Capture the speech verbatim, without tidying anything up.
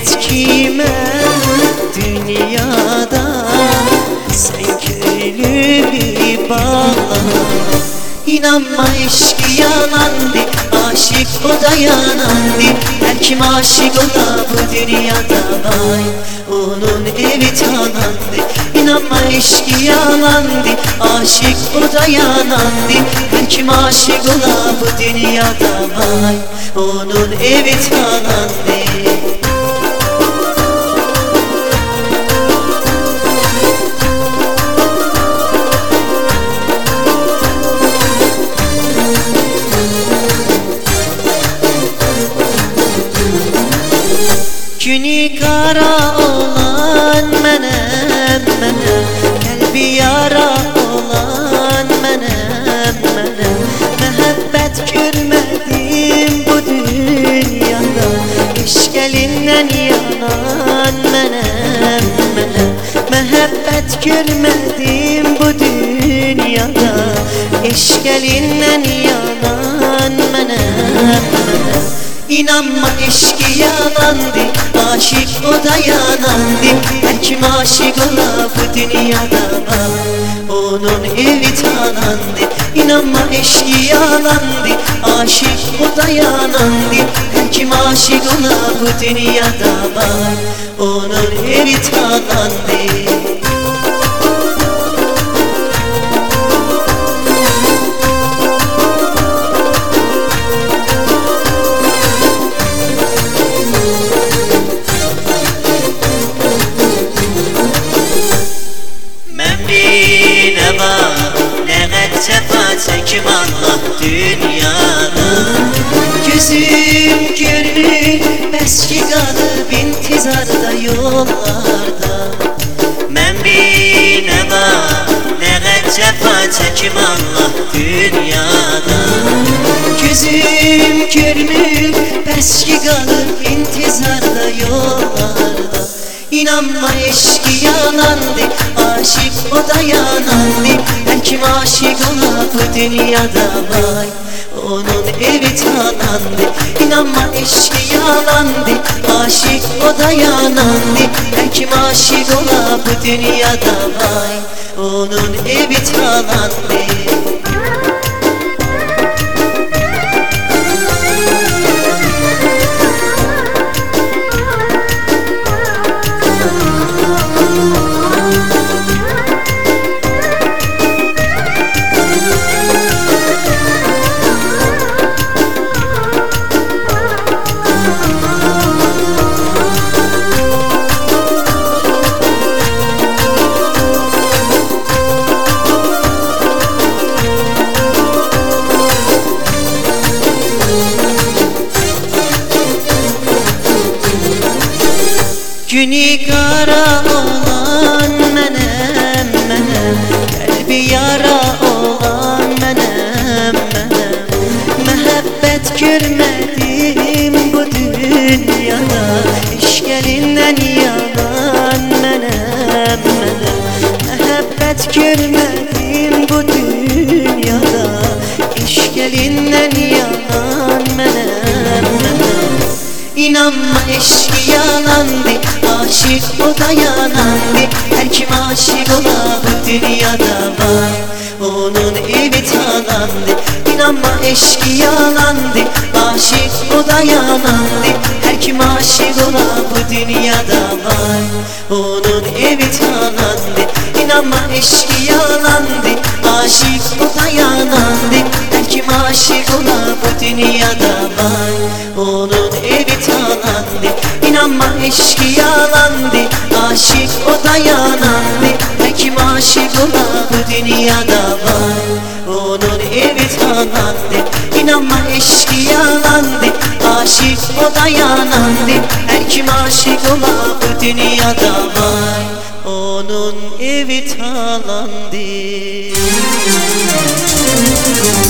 et kime dünyada, sen köylü bir bağla. İnanma eşki yalandı, aşık o da yanandı. Her kim aşık ola bu dünyada vay, onun evi talandı. İnanma eşki yalandı, aşık o da yanandı. Her kim aşık ola bu dünyada vay, onun evi talandı. Günü kara olan menem menem, kalbi yara olan menem menem. Mehabbet görmedim bu dünyada, eşk elinden yanan menem menem. Mehabbet görmedim bu dünyada, eşk elinden yanan menem menem. İnanma eşki yalandı, aşık o da yanandı. Her kim aşık ola bu dünyada var, onun evi talandı. İnanma eşki yalandı, aşık o da yanandı. Her kim aşık ola bu dünyada var, onun evi talandı. Sefa çekim Allah dünyada, gözüm görür beski kalıp intizarda yollarda. Mən bir nə var nə qət sefa çekim Allah dünyada, gözüm görür beski kalıp intizarda yollarda. İnanma eşki yalandı, aşık o da yanandı. Her kim aşık ola bu dünyada vay, onun evi talandı. İnanma eşki yalandı, aşık o da yanandı. Her kim aşık ola bu dünyada vay, onun evi talandı. Günü kara olan menem menem, kalbi yara olan menem menem. Mehabbet görmedim bu dünyada, eşk elinden yanan menem menem. Mehabbet görmedim bu dünyada, eşk elinden yanan menem menem. İnanma eşki yalandı, aşık o da yanandı. Her kim aşık ola bu dünyada var, onun evi talandı. İnanma eşki yalandı, aşık o da yanandı. Her kim aşık ola bu dünyada var, onun evi talandı. İnanma eşki yalandı, aşık o da yanandı. Her kim aşık ola bu dünyada var, onun evi talandı. İnanma eşki yalandı, aşık o da yanandı. Her kim aşık ola bu dünyada var, onun evi talandı. İnanma eşki yalandı, aşık o da yanandı. Her kim aşık ola bu dünyada var, onun evi talandı.